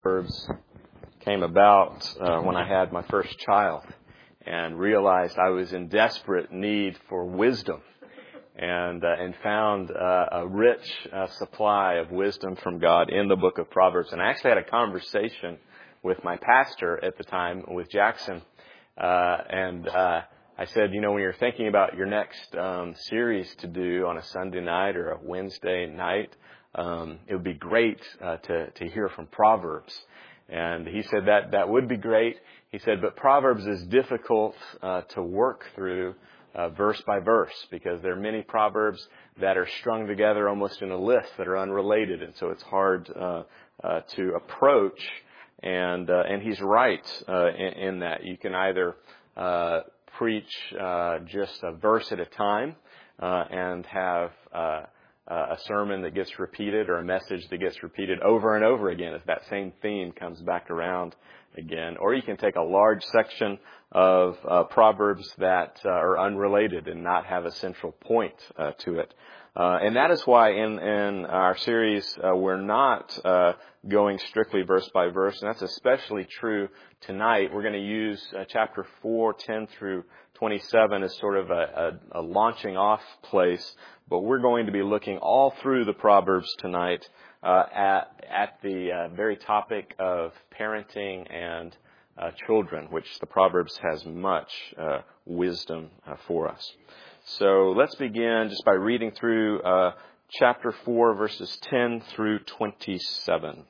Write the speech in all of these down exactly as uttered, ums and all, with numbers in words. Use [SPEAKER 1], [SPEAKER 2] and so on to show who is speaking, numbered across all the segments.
[SPEAKER 1] Proverbs came about uh, when I had my first child and realized I was in desperate need for wisdom and uh, and found uh, a rich uh, supply of wisdom from God in the book of Proverbs. And I actually had a conversation with my pastor at the time, with Jackson, uh, and uh, I said, you know, when you're thinking about your next um, series to do on a Sunday night or a Wednesday night, um, it would be great uh, to to hear from Proverbs. And he said that that would be great. He said, but Proverbs is difficult uh, to work through uh, verse by verse because there are many Proverbs that are strung together almost in a list that are unrelated, and so it's hard uh, uh, to approach. And uh, and he's right uh, in, in that you can either uh, preach uh, just a verse at a time uh, and have uh, a sermon that gets repeated or a message that gets repeated over and over again as that same theme comes back around again. Or you can take a large section of uh, Proverbs that uh, are unrelated and not have a central point uh, to it. Uh, and that is why in, in our series uh, we're not uh, going strictly verse by verse, and that's especially true tonight. We're going to use uh, chapter four, ten through twenty-seven as sort of a, a, a launching off place, but we're going to be looking all through the Proverbs tonight uh, at at the uh, very topic of parenting and uh, children, which the Proverbs has much uh, wisdom uh, for us. So let's begin just by reading through uh, chapter four, verses ten through twenty-seven.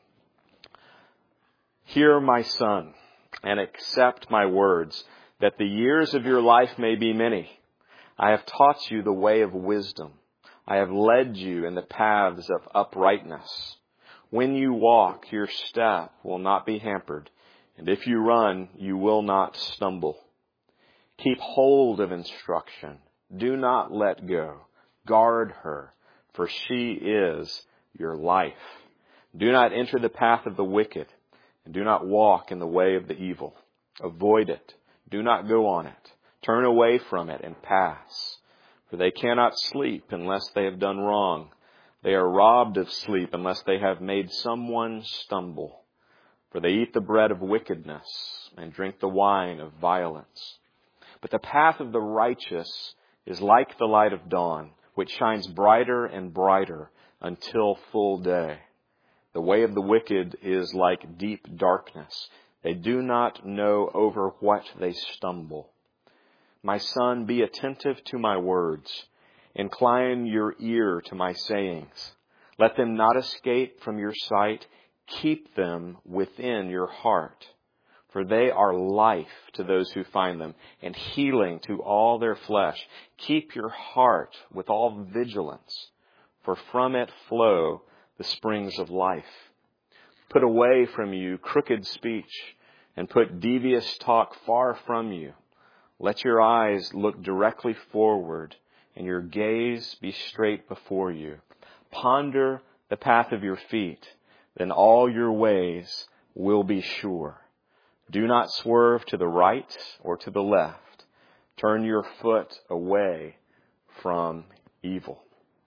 [SPEAKER 1] Hear, my son, and accept my words, that the years of your life may be many. I have taught you the way of wisdom. I have led you in the paths of uprightness. When you walk, your step will not be hampered, and if you run, you will not stumble. Keep hold of instruction. Do not let go. Guard her, for she is your life. Do not enter the path of the wicked, and do not walk in the way of the evil. Avoid it. Do not go on it. Turn away from it and pass. For they cannot sleep unless they have done wrong. They are robbed of sleep unless they have made someone stumble. For they eat the bread of wickedness and drink the wine of violence. But the path of the righteous is like the light of dawn, which shines brighter and brighter until full day. The way of the wicked is like deep darkness. They do not know over what they stumble. My son, be attentive to my words. Incline your ear to my sayings. Let them not escape from your sight. Keep them within your heart. For they are life to those who find them, and healing to all their flesh. Keep your heart with all vigilance, for from it flow the springs of life. Put away from you crooked speech, and put devious talk far from you. Let your eyes look directly forward, and your gaze be straight before you. Ponder the path of your feet, then all your ways will be sure. Do not swerve to the right or to the left. Turn your foot away from evil.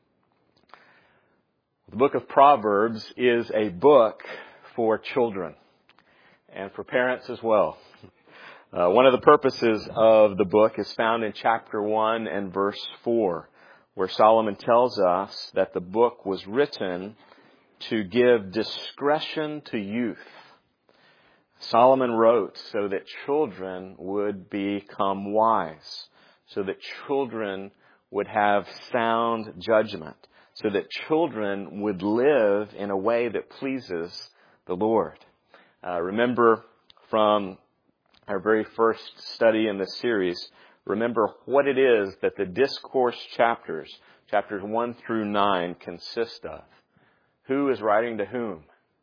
[SPEAKER 1] The book of Proverbs is a book for children and for parents as well. Uh, one of the purposes of the book is found in chapter one and verse four, where Solomon tells us that the book was written to give discretion to youth. Solomon wrote so that children would become wise, so that children would have sound judgment, so that children would live in a way that pleases the Lord. Uh, remember from our very first study in this series, remember what it is that the discourse chapters, chapters one through nine, consist of. Who is writing to whom?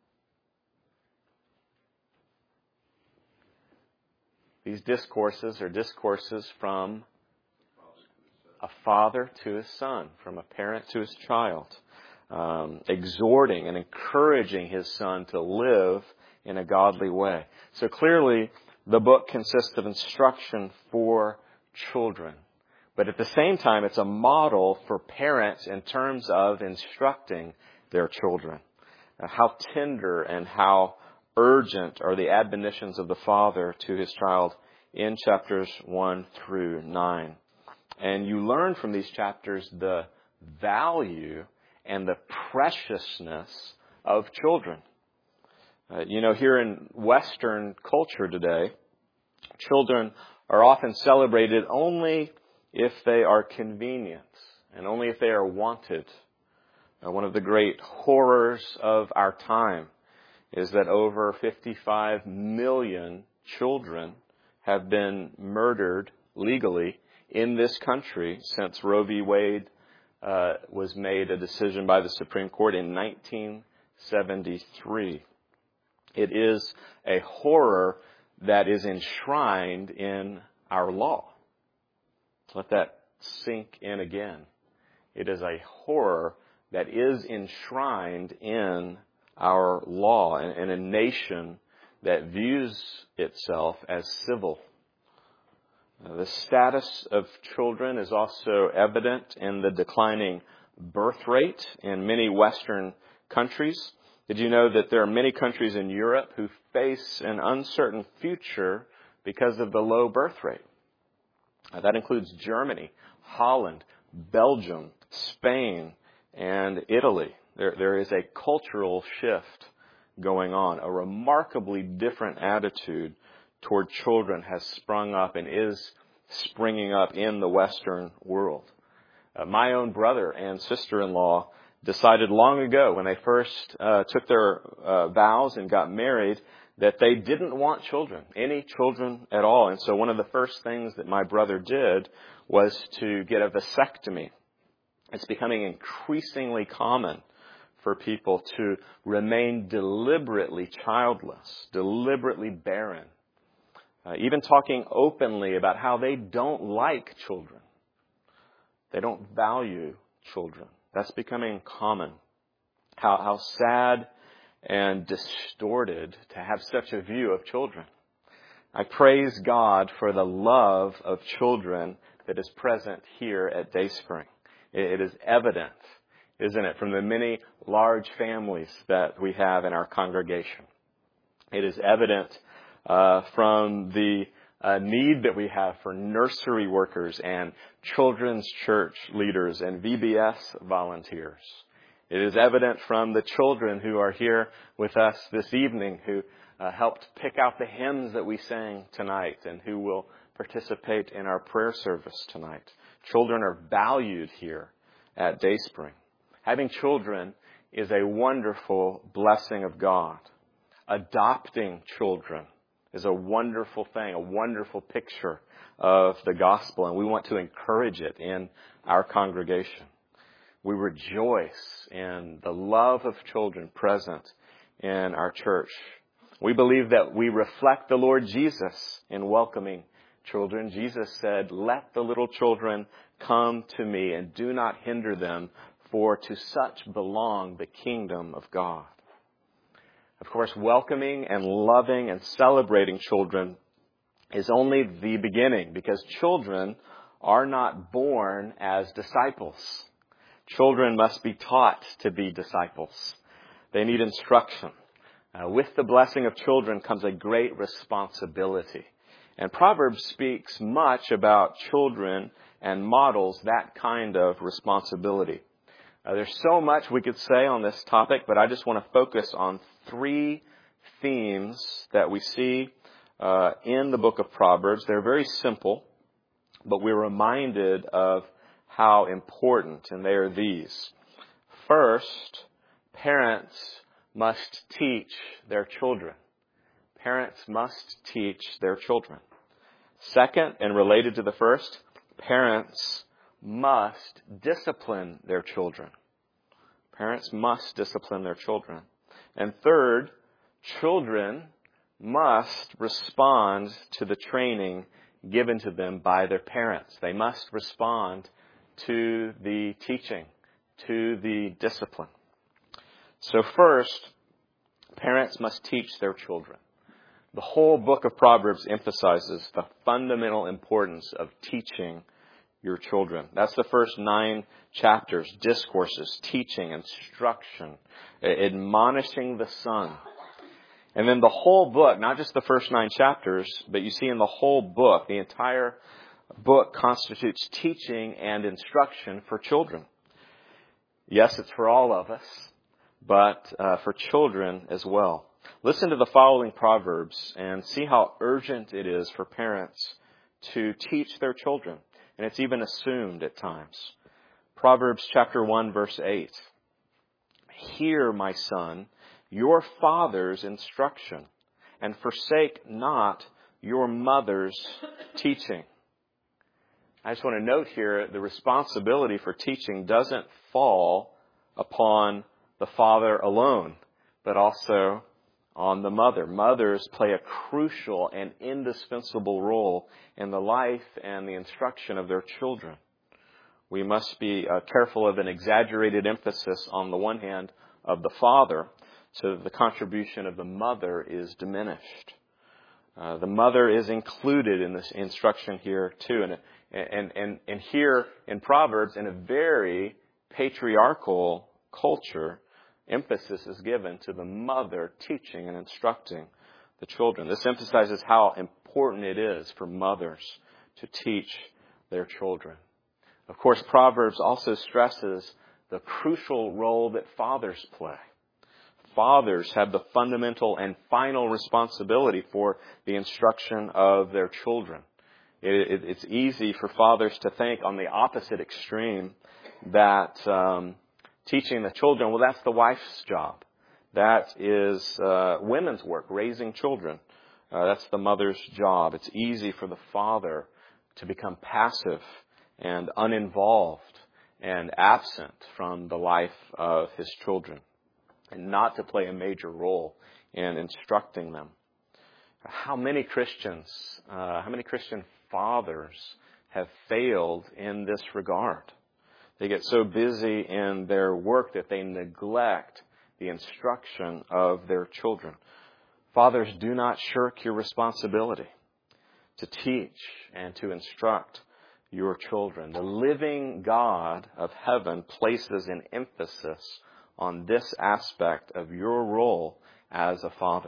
[SPEAKER 1] These discourses are discourses from a father to his son, from a parent to his child, um, exhorting and encouraging his son to live in a godly way. So clearly, the book consists of instruction for children. But at the same time, it's a model for parents in terms of instructing their children. Uh, how tender and how urgent are the admonitions of the Father to His child in chapters one through nine. And you learn from these chapters the value and the preciousness of children. Uh, you know, here in Western culture today, children are often celebrated only if they are convenient and only if they are wanted. Uh, one of the great horrors of our time is that over fifty-five million children have been murdered legally in this country since Roe v. Wade uh, was made a decision by the Supreme Court in nineteen seventy-three. It is a horror that is enshrined in our law. Let that sink in again. It is a horror that is enshrined in our law, and in a nation that views itself as civil. Uh, the status of children is also evident in the declining birth rate in many Western countries. Did you know that there are many countries in Europe who face an uncertain future because of the low birth rate? Uh, that includes Germany, Holland, Belgium, Spain, and Italy. There, there is a cultural shift going on. A remarkably different attitude toward children has sprung up and is springing up in the Western world. Uh, my own brother and sister-in-law decided long ago when they first uh, took their uh, vows and got married that they didn't want children, any children at all. And so one of the first things that my brother did was to get a vasectomy. It's becoming increasingly common for people to remain deliberately childless, deliberately barren, uh, even talking openly about how they don't like children. They don't value children. That's becoming common. How, how sad and distorted to have such a view of children. I praise God for the love of children that is present here at Dayspring. It, it is evident, isn't it, from the many large families that we have in our congregation. It is evident uh, from the uh, need that we have for nursery workers and children's church leaders and V B S volunteers. It is evident from the children who are here with us this evening who uh, helped pick out the hymns that we sang tonight and who will participate in our prayer service tonight. Children are valued here at Dayspring. Having children is a wonderful blessing of God. Adopting children is a wonderful thing, a wonderful picture of the gospel, and we want to encourage it in our congregation. We rejoice in the love of children present in our church. We believe that we reflect the Lord Jesus in welcoming children. Jesus said, "Let the little children come to me and do not hinder them, for to such belong the kingdom of God." Of course, welcoming and loving and celebrating children is only the beginning, because children are not born as disciples. Children must be taught to be disciples. They need instruction. Uh, with the blessing of children comes a great responsibility. And Proverbs speaks much about children and models that kind of responsibility. Uh, there's so much we could say on this topic, but I just want to focus on three themes that we see uh, in the book of Proverbs. They're very simple, but we're reminded of how important, and they are these. First, parents must teach their children. Parents must teach their children. Second, and related to the first, parents must discipline their children. Parents must discipline their children. And third, children must respond to the training given to them by their parents. They must respond to the teaching, to the discipline. So first, parents must teach their children. The whole book of Proverbs emphasizes the fundamental importance of teaching your children. That's the first nine chapters, discourses, teaching, instruction, admonishing the son. And then the whole book, not just the first nine chapters, but you see in the whole book, the entire book constitutes teaching and instruction for children. Yes, it's for all of us, but uh, for children as well. Listen to the following Proverbs and see how urgent it is for parents to teach their children. And it's even assumed at times. Proverbs chapter one, verse eight. Hear, my son, your father's instruction, and forsake not your mother's teaching. I just want to note here, the responsibility for teaching doesn't fall upon the father alone, but also on the mother. Mothers play a crucial and indispensable role in the life and the instruction of their children. We must be uh, careful of an exaggerated emphasis on the one hand of the father, so that the contribution of the mother is diminished. Uh, the mother is included in this instruction here too, and and and and here in Proverbs, in a very patriarchal culture, emphasis is given to the mother teaching and instructing the children. This emphasizes how important it is for mothers to teach their children. Of course, Proverbs also stresses the crucial role that fathers play. Fathers have the fundamental and final responsibility for the instruction of their children. It, it, it's easy for fathers to think on the opposite extreme that um, teaching the children, well, that's the wife's job. That is uh, women's work, raising children. Uh, that's the mother's job. It's easy for the father to become passive and uninvolved and absent from the life of his children, and not to play a major role in instructing them. How many Christians, uh, how many Christian fathers have failed in this regard? They get so busy in their work that they neglect the instruction of their children. Fathers, do not shirk your responsibility to teach and to instruct your children. The living God of heaven places an emphasis on this aspect of your role as a father.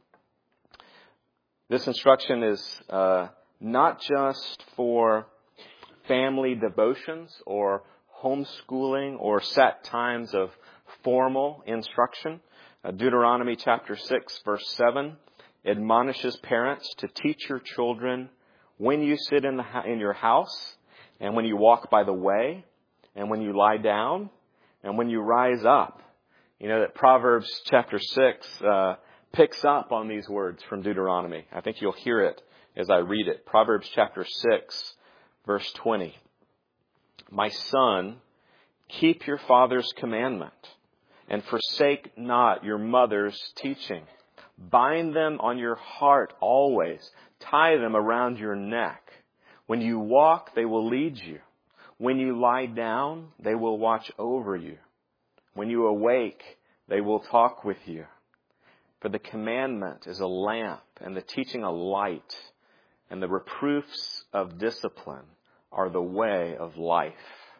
[SPEAKER 1] This instruction is uh, not just for family devotions or homeschooling or set times of formal instruction. Uh, Deuteronomy chapter six, verse seven admonishes parents to teach your children when you sit in, the, in your house, and when you walk by the way, and when you lie down, and when you rise up. You know that Proverbs chapter six uh, picks up on these words from Deuteronomy. I think you'll hear it as I read it. Proverbs chapter six, verse twenty. My son, keep your father's commandment, and forsake not your mother's teaching. Bind them on your heart always. Tie them around your neck. When you walk, they will lead you. When you lie down, they will watch over you. When you awake, they will talk with you. For the commandment is a lamp, and the teaching a light, and the reproofs of discipline are the way of life.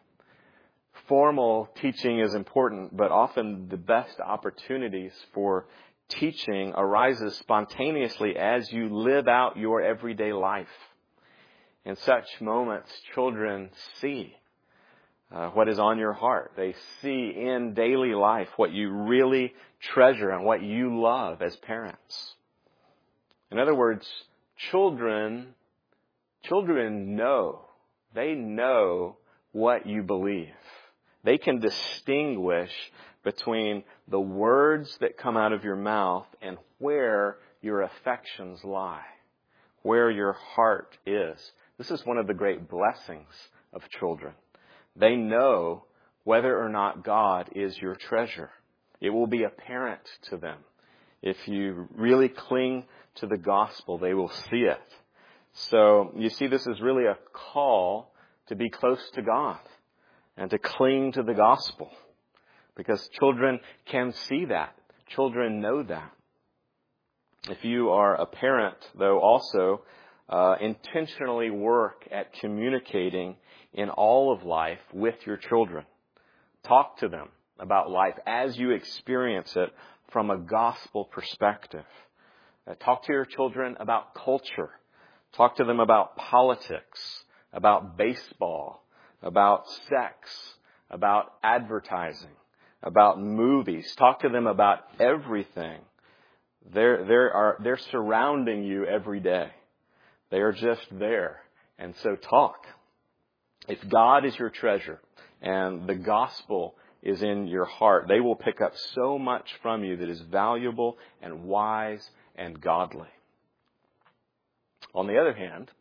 [SPEAKER 1] Formal teaching is important, but often the best opportunities for teaching arises spontaneously as you live out your everyday life. In such moments, children see uh, what is on your heart. They see in daily life what you really treasure and what you love as parents. In other words, children, children know. They know what you believe. They can distinguish between the words that come out of your mouth and where your affections lie, where your heart is. This is one of the great blessings of children. They know whether or not God is your treasure. It will be apparent to them. If you really cling to the gospel, they will see it. So you see, this is really a call to be close to God and to cling to the gospel, because children can see that. Children know that. If you are a parent, though, also uh, intentionally work at communicating in all of life with your children. Talk to them about life as you experience it from a gospel perspective. Uh, talk to your children about culture. Talk to them about politics, about baseball, about sex, about advertising, about movies. Talk to them about everything. They're, they're, are, they're surrounding you every day. They are just there. And so talk. If God is your treasure and the gospel is in your heart, they will pick up so much from you that is valuable and wise and godly. On the other hand,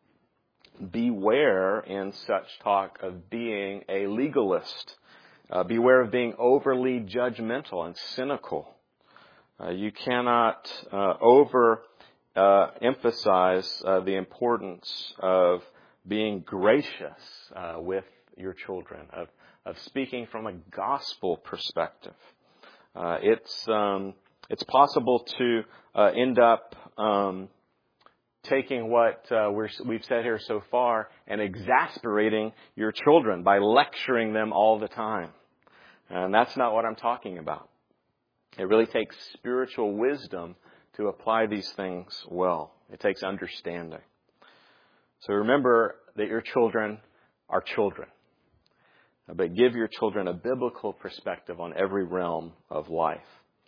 [SPEAKER 1] beware in such talk of being a legalist. Uh, beware of being overly judgmental and cynical. Uh, you cannot uh, over uh, emphasize uh, the importance of being gracious uh, with your children, of of speaking from a gospel perspective. Uh, it's um, it's possible to uh, end up um, taking what uh, we're, we've said here so far and exasperating your children by lecturing them all the time. And that's not what I'm talking about. It really takes spiritual wisdom to apply these things well. It takes understanding. So remember that your children are children. But give your children a biblical perspective on every realm of life.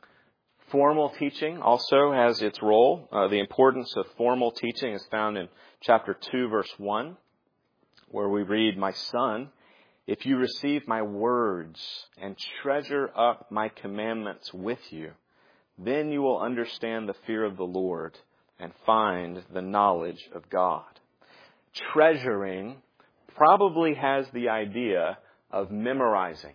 [SPEAKER 1] Formal teaching also has its role. Uh, the importance of formal teaching is found in chapter two, verse one, where we read, "My son, if you receive my words and treasure up my commandments with you, then you will understand the fear of the Lord and find the knowledge of God." Treasuring probably has the idea of memorizing.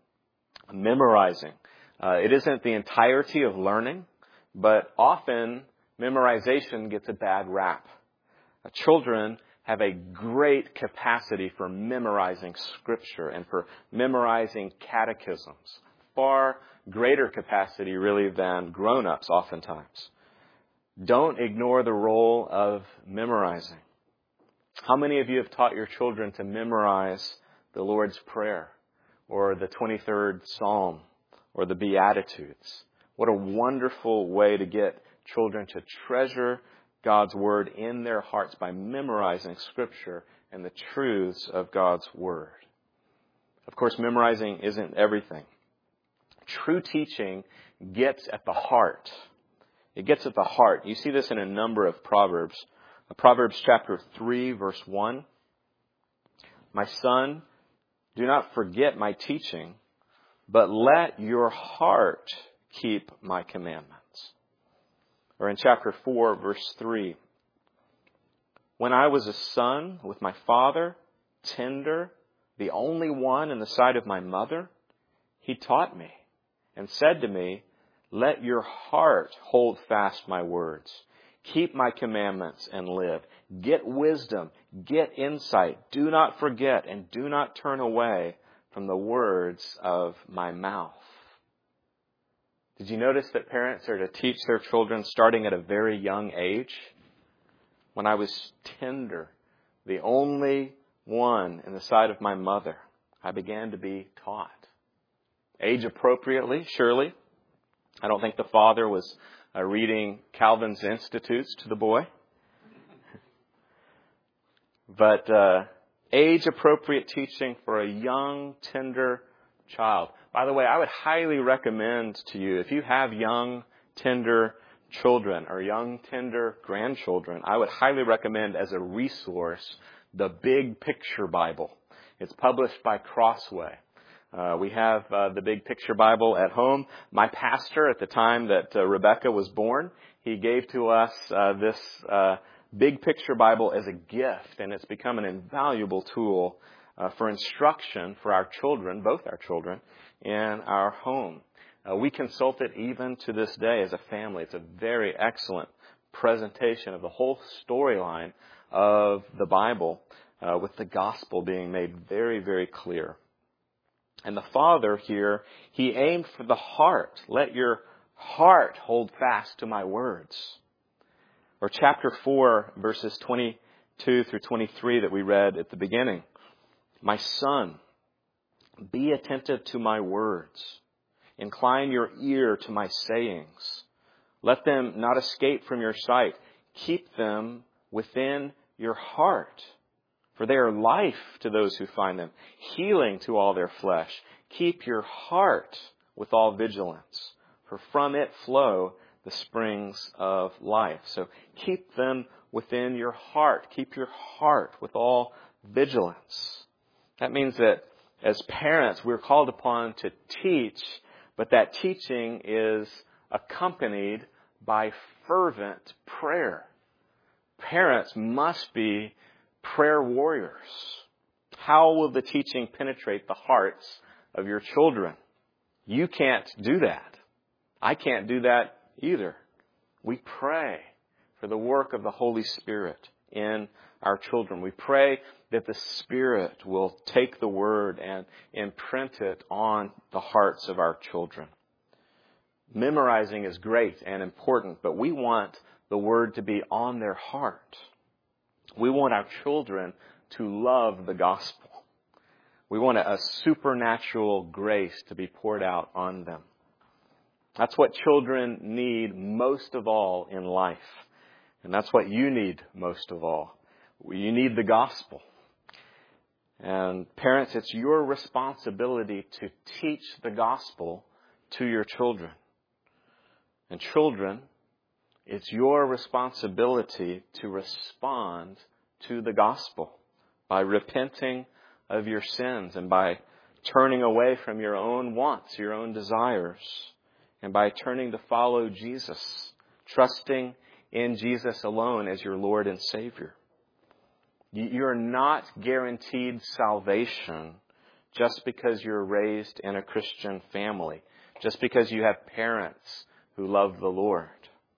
[SPEAKER 1] Memorizing. Uh, it isn't the entirety of learning, but often memorization gets a bad rap. Uh, children have a great capacity for memorizing Scripture and for memorizing catechisms. Far greater capacity, really, than grown-ups oftentimes. Don't ignore the role of memorizing. How many of you have taught your children to memorize the Lord's Prayer or the twenty-third Psalm or the Beatitudes? What a wonderful way to get children to treasure God's Word in their hearts by memorizing Scripture and the truths of God's Word. Of course, memorizing isn't everything. True teaching gets at the heart. It gets at the heart. You see this in a number of Proverbs. Proverbs chapter three, verse one. "My son, do not forget my teaching, but let your heart keep my commandments." Or in chapter four, verse three. "When I was a son with my father, tender, the only one in the sight of my mother, he taught me and said to me, let your heart hold fast my words. Keep my commandments and live. Get wisdom. Get insight. Do not forget and do not turn away from the words of my mouth." Did you notice that parents are to teach their children starting at a very young age? When I was tender, the only one in the sight of my mother, I began to be taught. Age appropriately, surely. I don't think the father was Uh, reading Calvin's Institutes to the boy. But uh, age-appropriate teaching for a young, tender child. By the way, I would highly recommend to you, if you have young, tender children or young, tender grandchildren, I would highly recommend as a resource the Big Picture Bible. It's published by Crossway. Uh, we have uh, the Big Picture Bible at home. My pastor, at the time that uh, Rebecca was born, he gave to us uh, this uh, Big Picture Bible as a gift, and it's become an invaluable tool uh, for instruction for our children, both our children, in our home. Uh, we consult it even to this day as a family. It's a very excellent presentation of the whole storyline of the Bible, uh, with the gospel being made very, very clear. And the Father here, He aimed for the heart. Let your heart hold fast to my words. Or chapter four, verses twenty-two through twenty-three that we read at the beginning. "My son, be attentive to my words. Incline your ear to my sayings. Let them not escape from your sight. Keep them within your heart. For they are life to those who find them, healing to all their flesh. Keep your heart with all vigilance, for from it flow the springs of life. So keep them within your heart. Keep your heart with all vigilance. That means that as parents, we're called upon to teach, but that teaching is accompanied by fervent prayer. Parents must be prayer warriors. How will the teaching penetrate the hearts of your children? You can't do that. I can't do that either. We pray for the work of the Holy Spirit in our children. We pray that the Spirit will take the Word and imprint it on the hearts of our children. Memorizing is great and important, but we want the Word to be on their heart. We want our children to love the gospel. We want a supernatural grace to be poured out on them. That's what children need most of all in life. And that's what you need most of all. You need the gospel. And parents, it's your responsibility to teach the gospel to your children. And children, it's your responsibility to respond to the gospel by repenting of your sins and by turning away from your own wants, your own desires, and by turning to follow Jesus, trusting in Jesus alone as your Lord and Savior. You're not guaranteed salvation just because you're raised in a Christian family, just because you have parents who love the Lord.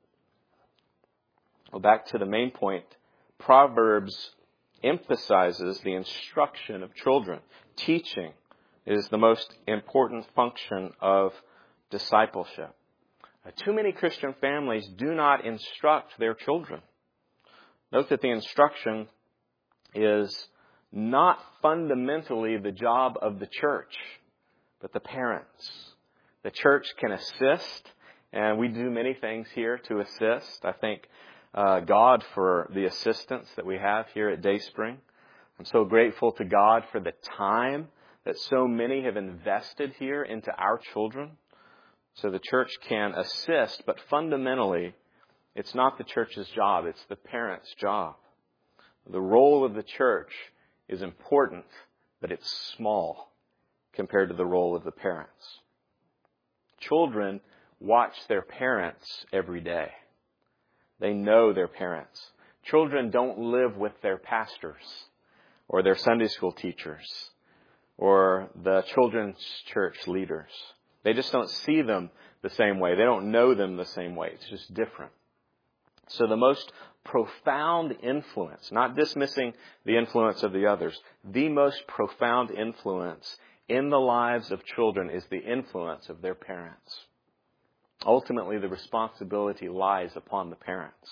[SPEAKER 1] Well, back to the main point, Proverbs emphasizes the instruction of children. Teaching is the most important function of discipleship. Uh, too many Christian families do not instruct their children. Note that the instruction is not fundamentally the job of the church, but the parents. The church can assist, and we do many things here to assist. I thank uh, God for the assistance that we have here at Dayspring. I'm so grateful to God for the time that so many have invested here into our children. So the church can assist, but fundamentally, it's not the church's job, it's the parents' job. The role of the church is important, but it's small compared to the role of the parents. Children watch their parents every day. They know their parents. Children don't live with their pastors or their Sunday school teachers or the children's church leaders. They just don't see them the same way. They don't know them the same way. It's just different. So the most profound influence, not dismissing the influence of the others, the most profound influence in the lives of children is the influence of their parents. Ultimately, the responsibility lies upon the parents.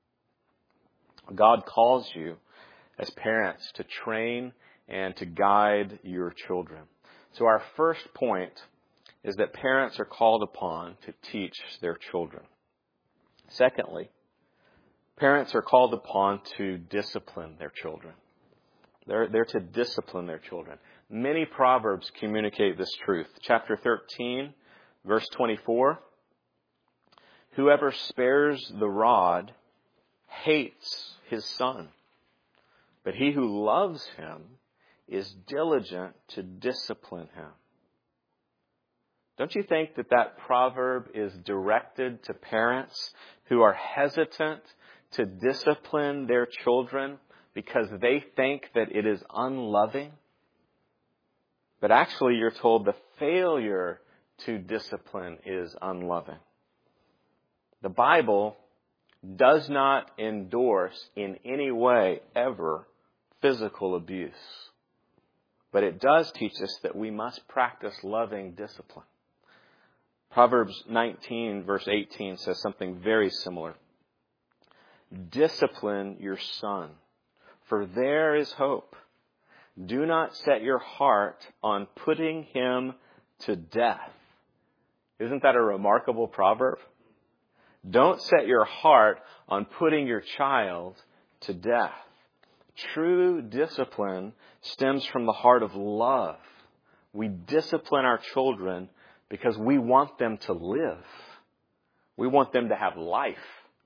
[SPEAKER 1] God calls you as parents to train and to guide your children. So our first point is that parents are called upon to teach their children. Secondly, parents are called upon to discipline their children. They're, they're to discipline their children. Many Proverbs communicate this truth. Chapter thirteen, verse twenty-four. Whoever spares the rod hates his son, but he who loves him is diligent to discipline him. Don't you think that that proverb is directed to parents who are hesitant to discipline their children because they think that it is unloving? But actually, you're told the failure to discipline is unloving. The Bible does not endorse in any way ever physical abuse. But it does teach us that we must practice loving discipline. Proverbs nineteen, verse eighteen says something very similar. Discipline your son, for there is hope. Do not set your heart on putting him to death. Isn't that a remarkable proverb? Don't set your heart on putting your child to death. True discipline stems from the heart of love. We discipline our children because we want them to live. We want them to have life.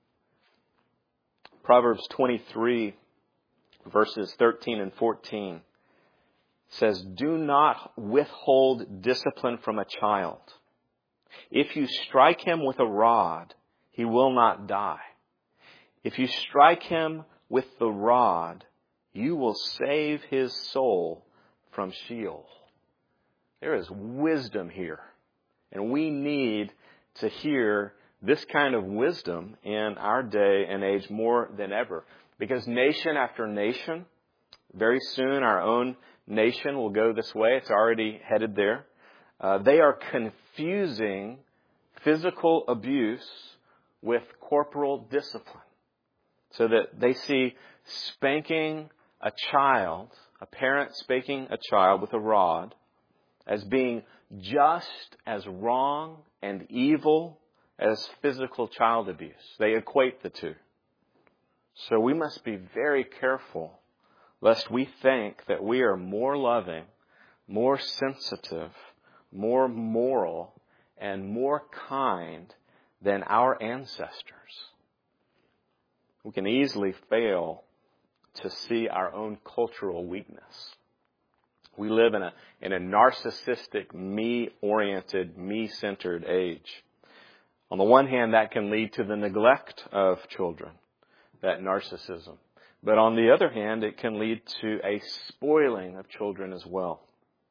[SPEAKER 1] Proverbs twenty-three, verses thirteen and fourteen says, "Do not withhold discipline from a child. If you strike him with a rod, he will not die. If you strike him with the rod, you will save his soul from Sheol." There is wisdom here. And we need to hear this kind of wisdom in our day and age more than ever. Because nation after nation, very soon our own nation will go this way. It's already headed there. Uh, they are confusing physical abuse with corporal discipline. So that they see spanking a child, a parent spanking a child with a rod, as being just as wrong and evil as physical child abuse. They equate the two. So we must be very careful lest we think that we are more loving, more sensitive, more moral, and more kind than our ancestors. We can easily fail to see our own cultural weakness. We live in a, in a narcissistic, me-oriented, me-centered age. On the one hand, that can lead to the neglect of children, that narcissism. But on the other hand, it can lead to a spoiling of children as well.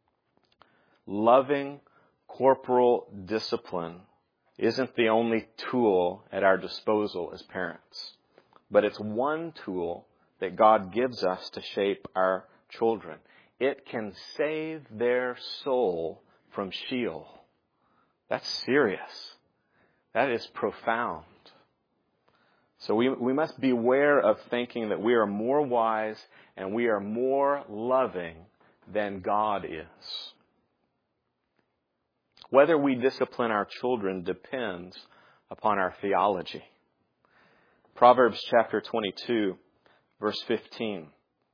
[SPEAKER 1] Loving corporal discipline isn't the only tool at our disposal as parents, but it's one tool that God gives us to shape our children. It can save their soul from Sheol. That's serious. That is profound. So we, we must beware of thinking that we are more wise and we are more loving than God is. Whether we discipline our children depends upon our theology. Proverbs chapter twenty-two, verse fifteen.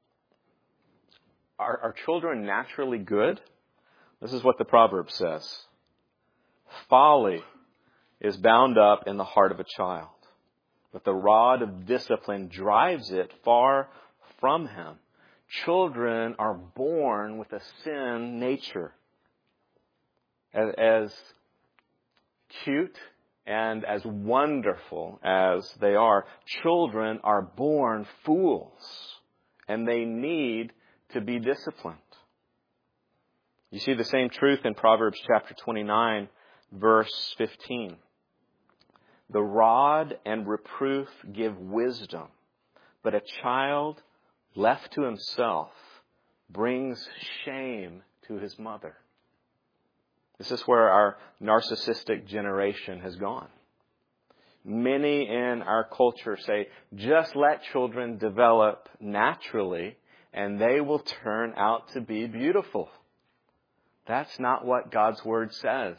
[SPEAKER 1] Are, are children naturally good? This is what the proverb says. Folly is bound up in the heart of a child, but the rod of discipline drives it far from him. Children are born with a sin nature. As, as cute and as wonderful as they are, children are born fools, and they need to be disciplined. You see the same truth in Proverbs chapter twenty-nine, verse fifteen. The rod and reproof give wisdom, but a child left to himself brings shame to his mother. This is where our narcissistic generation has gone. Many in our culture say, just let children develop naturally and they will turn out to be beautiful. That's not what God's Word says.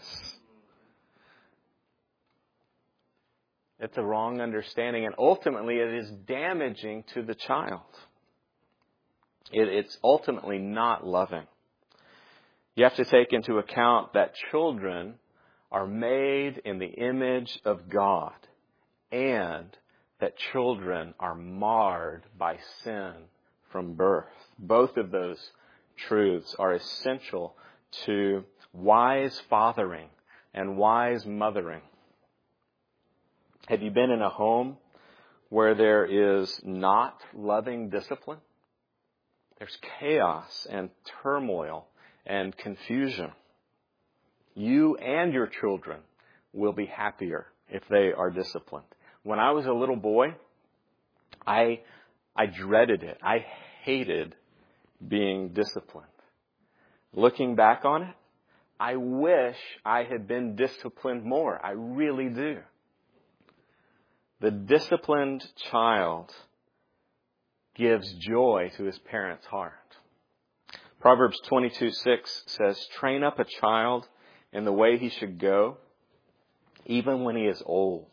[SPEAKER 1] It's a wrong understanding, and ultimately it is damaging to the child. It, it's ultimately not loving. You have to take into account that children are made in the image of God and that children are marred by sin from birth. Both of those truths are essential to wise fathering and wise mothering. Have you been in a home where there is not loving discipline? There's chaos and turmoil and confusion. You and your children will be happier if they are disciplined. When I was a little boy, I I dreaded it. I hated being disciplined. Looking back on it, I wish I had been disciplined more. I really do. The disciplined child gives joy to his parents' heart. Proverbs twenty-two six says, train up a child in the way he should go. Even when he is old,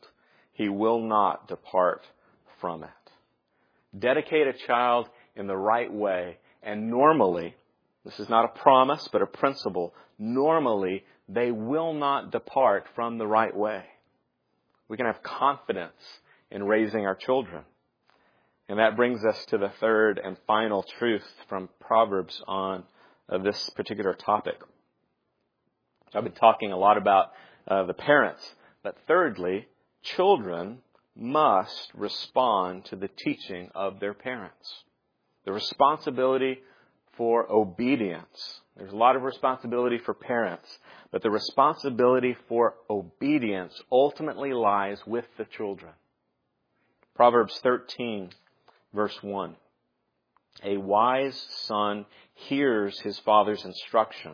[SPEAKER 1] he will not depart from it. Dedicate a child in the right way, and normally, this is not a promise, but a principle, normally they will not depart from the right way. We can have confidence in raising our children. And that brings us to the third and final truth from Proverbs on uh, this particular topic. I've been talking a lot about uh, the parents, but thirdly, children must respond to the teaching of their parents. The responsibility for obedience. There's a lot of responsibility for parents, but the responsibility for obedience ultimately lies with the children. Proverbs thirteen, verse one. A wise son hears his father's instruction,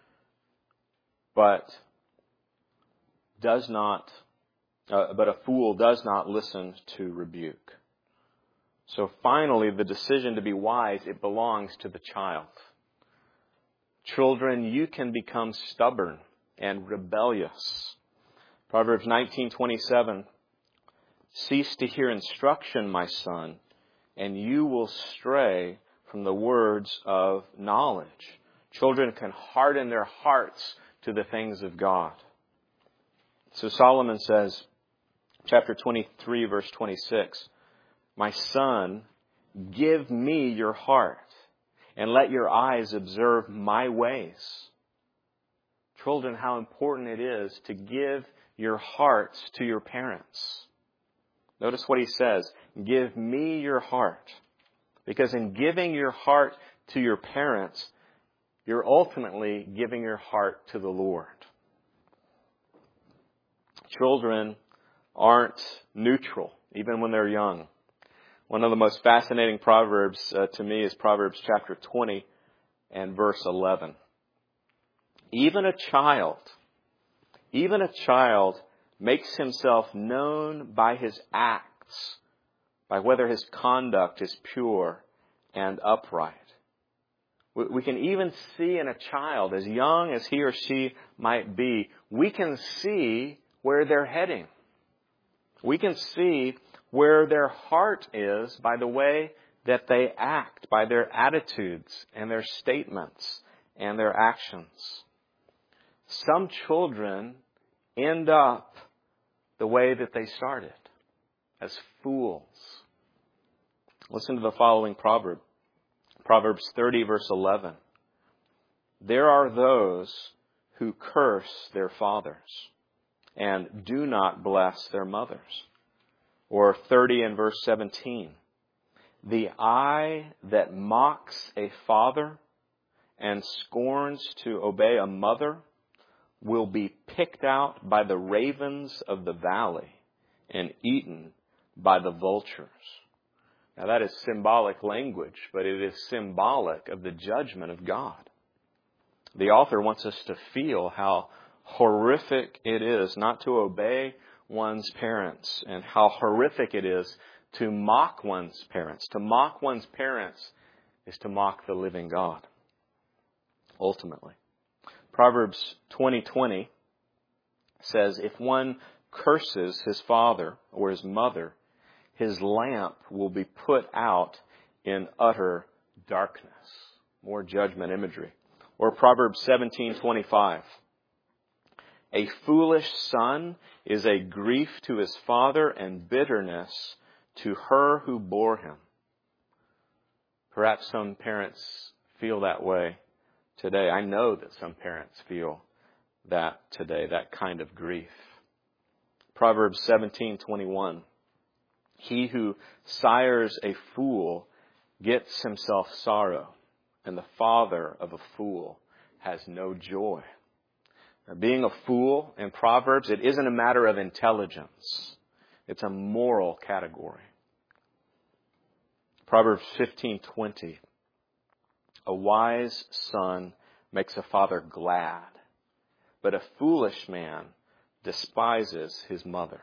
[SPEAKER 1] but does not, uh, but a fool does not listen to rebuke. So finally, the decision to be wise, it belongs to the child. Children, you can become stubborn and rebellious. Proverbs nineteen twenty-seven. Cease to hear instruction, my son, and you will stray from the words of knowledge. Children can harden their hearts to the things of God. So Solomon says, chapter twenty-three, verse twenty-six, my son, give me your heart, and let your eyes observe my ways. Children, how important it is to give your hearts to your parents. Notice what he says, give me your heart. Because in giving your heart to your parents, you're ultimately giving your heart to the Lord. Children aren't neutral, even when they're young. One of the most fascinating proverbs uh, to me is Proverbs chapter twenty and verse eleven. Even a child, even a child makes himself known by his acts, by whether his conduct is pure and upright. We, we can even see in a child, as young as he or she might be, we can see where they're heading. We can see where their heart is by the way that they act, by their attitudes and their statements and their actions. Some children end up the way that they started, as fools. Listen to the following proverb. Proverbs thirty, verse eleven. There are those who curse their fathers and do not bless their mothers. Or thirty and verse seventeen. The eye that mocks a father and scorns to obey a mother will be picked out by the ravens of the valley and eaten by the vultures. Now that is symbolic language, but it is symbolic of the judgment of God. The author wants us to feel how horrific it is not to obey one's parents, and how horrific it is to mock one's parents. To mock one's parents is to mock the living God, ultimately. Proverbs twenty twenty says, if one curses his father or his mother, his lamp will be put out in utter darkness. More judgment imagery. Or Proverbs seventeen twenty-five. A foolish son is a grief to his father and bitterness to her who bore him. Perhaps some parents feel that way today. I know that some parents feel that today, that kind of grief. Proverbs seventeen twenty-one. He who sires a fool gets himself sorrow, and the father of a fool has no joy. Now, being a fool in Proverbs, it isn't a matter of intelligence. It's a moral category. Proverbs fifteen twenty. A wise son makes a father glad, but a foolish man despises his mother.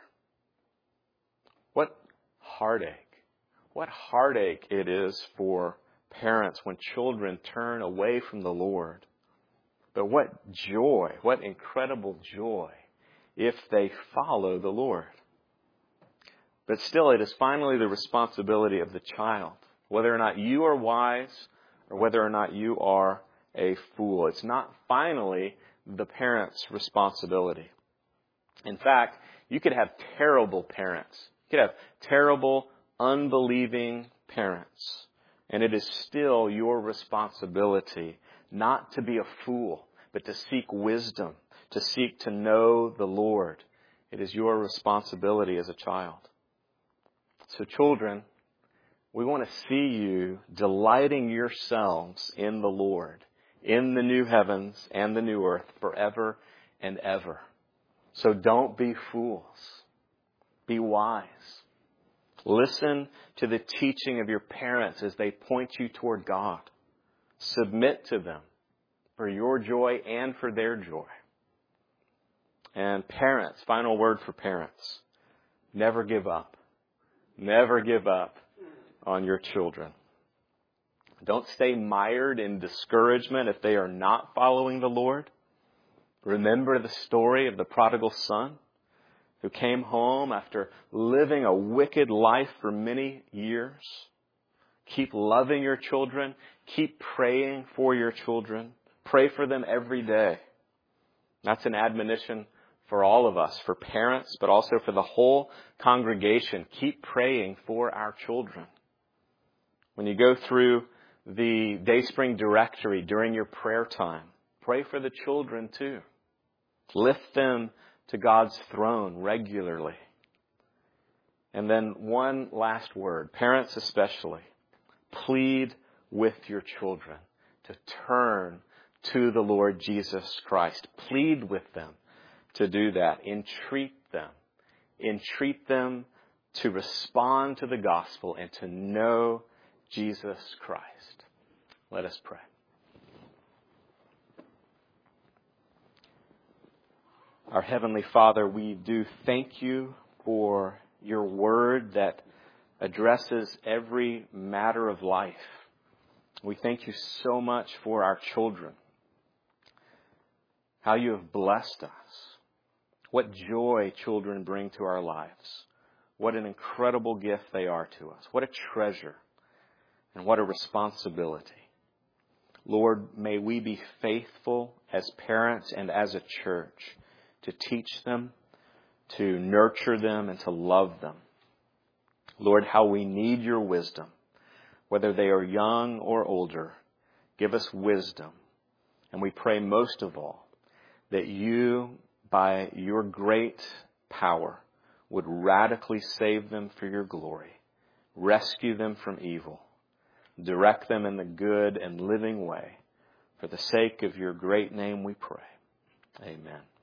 [SPEAKER 1] What heartache. What heartache it is for parents when children turn away from the Lord. But what joy, what incredible joy if they follow the Lord. But still, it is finally the responsibility of the child, whether or not you are wise or whether or not you are a fool. It's not finally the parent's responsibility. In fact, you could have terrible parents. You could have terrible, unbelieving parents. And it is still your responsibility not to be a fool, but to seek wisdom, to seek to know the Lord. It is your responsibility as a child. So children, we want to see you delighting yourselves in the Lord, in the new heavens and the new earth forever and ever. So don't be fools. Be wise. Listen to the teaching of your parents as they point you toward God. Submit to them for your joy and for their joy. And parents, final word for parents, never give up. Never give up on your children. Don't stay mired in discouragement if they are not following the Lord. Remember the story of the prodigal son who came home after living a wicked life for many years. Keep loving your children. Keep praying for your children. Pray for them every day. That's an admonition for all of us, for parents, but also for the whole congregation. Keep praying for our children. When you go through the Dayspring directory during your prayer time, pray for the children too. Lift them to God's throne regularly. And then one last word, parents especially, plead with your children to turn to the Lord Jesus Christ. Plead with them to do that. Entreat them. Entreat them to respond to the gospel and to know Jesus Christ. Let us pray. Our Heavenly Father, we do thank you for your word that addresses every matter of life. We thank you so much for our children, how you have blessed us, what joy children bring to our lives, what an incredible gift they are to us, what a treasure, and what a responsibility. Lord, may we be faithful as parents and as a church to teach them, to nurture them, and to love them. Lord, how we need your wisdom, whether they are young or older. Give us wisdom. And we pray most of all that you, by your great power, would radically save them for your glory, rescue them from evil, direct them in the good and living way. For the sake of your great name we pray. Amen.